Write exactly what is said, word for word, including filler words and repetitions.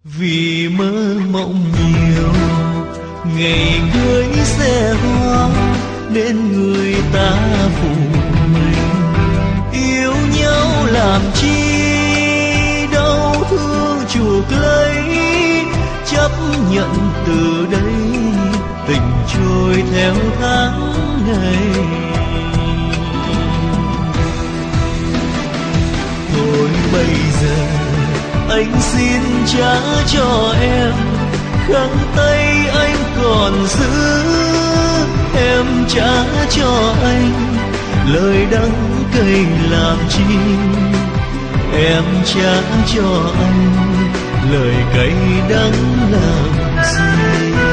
Vì mơ mộng nhiều ngày cưới xe hoa nên người ta phụ mình, yêu nhau làm chi đau thương chuộc lấy, chấp nhận từ đây tình trôi theo tháng ngày. Thôi bây giờ anh xin trả cho em khăn tay anh còn giữ, em trả cho anh lời đắng cay làm chi, em trả cho anh lời cay đắng làm gì.